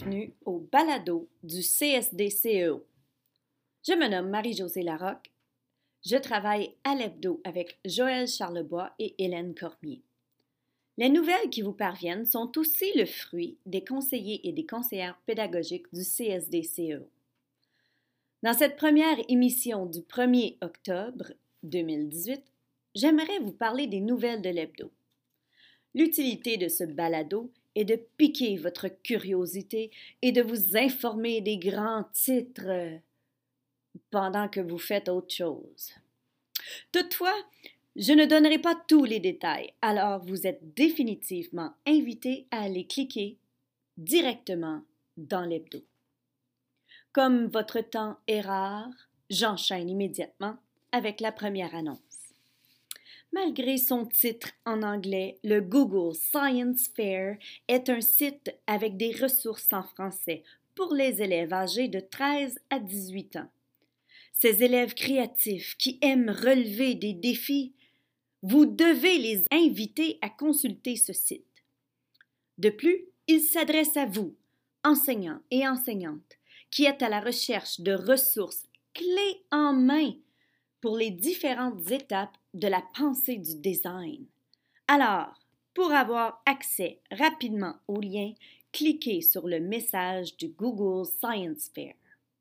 bienvenue au balado du CSD-CEO. Je me nomme Marie-Josée Larocque. Je travaille à l'hebdo avec Joël Charlebois et Hélène Cormier. Les nouvelles qui vous parviennent sont aussi le fruit des conseillers et des conseillères pédagogiques du CSD-CEO. Dans cette première émission du 1er octobre 2018, j'aimerais vous parler des nouvelles de l'hebdo. L'utilité de ce balado est de piquer votre curiosité et de vous informer des grands titres pendant que vous faites autre chose. Toutefois, je ne donnerai pas tous les détails, alors vous êtes définitivement invité à aller cliquer directement dans l'hebdo. Comme votre temps est rare, j'enchaîne immédiatement avec la première annonce. Malgré son titre en anglais, le Google Science Fair est un site avec des ressources en français pour les élèves âgés de 13 à 18 ans. Ces élèves créatifs qui aiment relever des défis, vous devez les inviter à consulter ce site. De plus, il s'adresse à vous, enseignants et enseignantes, qui êtes à la recherche de ressources clés en main pour les différentes étapes de la pensée du design. Alors, pour avoir accès rapidement au lien, cliquez sur le message du Google Science Fair.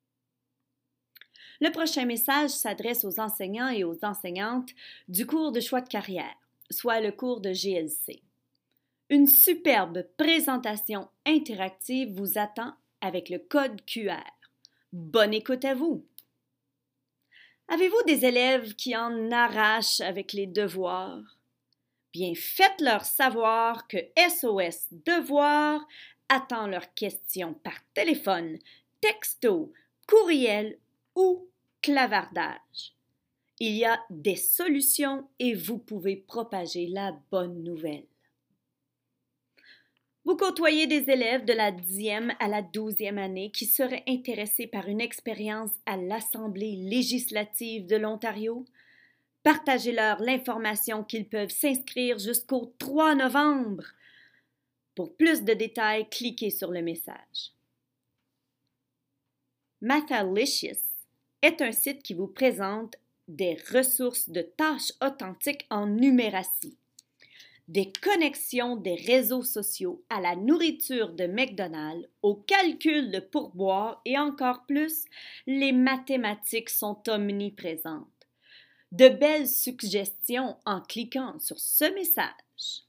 Le prochain message s'adresse aux enseignants et aux enseignantes du cours de choix de carrière, soit le cours de GLC. Une superbe présentation interactive vous attend avec le code QR. Bonne écoute à vous! Avez-vous des élèves qui en arrachent avec les devoirs? Bien, faites-leur savoir que SOS Devoirs attend leurs questions par téléphone, texto, courriel ou clavardage. Il y a des solutions et vous pouvez propager la bonne nouvelle. Vous côtoyez des élèves de la 10e à la 12e année qui seraient intéressés par une expérience à l'Assemblée législative de l'Ontario? Partagez-leur l'information qu'ils peuvent s'inscrire jusqu'au 3 novembre. Pour plus de détails, cliquez sur le message. Mathalicious est un site qui vous présente des ressources de tâches authentiques en numératie. Des connexions des réseaux sociaux à la nourriture de McDonald's, au calcul de pourboire et encore plus, les mathématiques sont omniprésentes. De belles suggestions en cliquant sur ce message.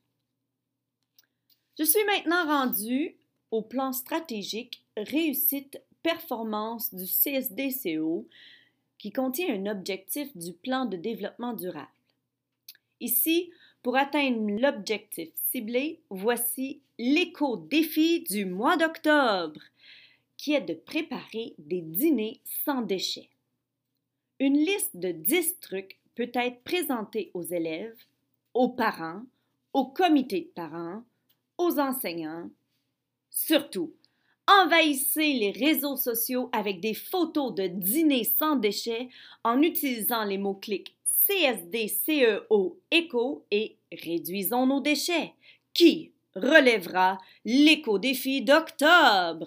Je suis maintenant rendue au plan stratégique réussite-performance du CSD-CO qui contient un objectif du plan de développement durable. Ici, pour atteindre l'objectif ciblé, voici l'éco-défi du mois d'octobre, qui est de préparer des dîners sans déchets. Une liste de 10 trucs peut être présentée aux élèves, aux parents, au comité de parents, aux enseignants. Surtout, envahissez les réseaux sociaux avec des photos de dîners sans déchets en utilisant les mots-clics CSD, CEO, éco et réduisons nos déchets, qui relèvera l'éco-défi d'octobre.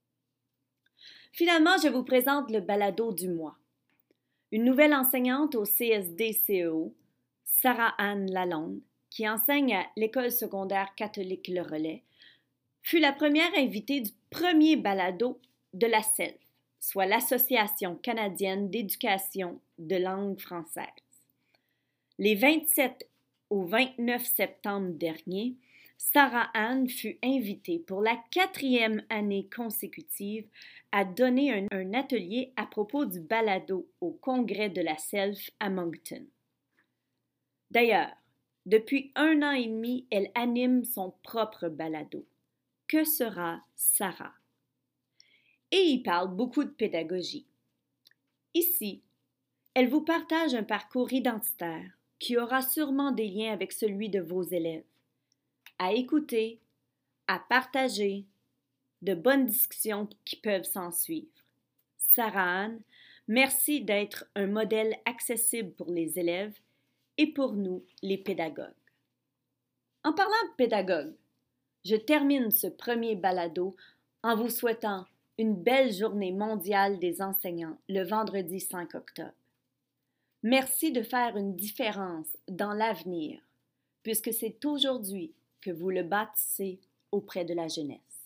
Finalement, je vous présente le balado du mois. Une nouvelle enseignante au CSD-CEO, Sarah-Anne Lalonde, qui enseigne à l'École secondaire catholique Le Relais, fut la première invitée du premier balado de la CELF, soit l'Association canadienne d'éducation de langue française. Les 27 au 29 septembre dernier, Sarah-Anne fut invitée pour la 4e année consécutive à donner un atelier à propos du balado au congrès de la CELF à Moncton. D'ailleurs, depuis 1 an et demi, elle anime son propre balado. Que sera Sarah? Et y parle beaucoup de pédagogie. Ici, elle vous partage un parcours identitaire qui aura sûrement des liens avec celui de vos élèves. À écouter, à partager, de bonnes discussions qui peuvent s'ensuivre. Sarah-Anne, merci d'être un modèle accessible pour les élèves et pour nous, les pédagogues. En parlant de pédagogues, je termine ce premier balado en vous souhaitant une belle journée mondiale des enseignants le vendredi 5 octobre. Merci de faire une différence dans l'avenir, puisque c'est aujourd'hui que vous le bâtissez auprès de la jeunesse.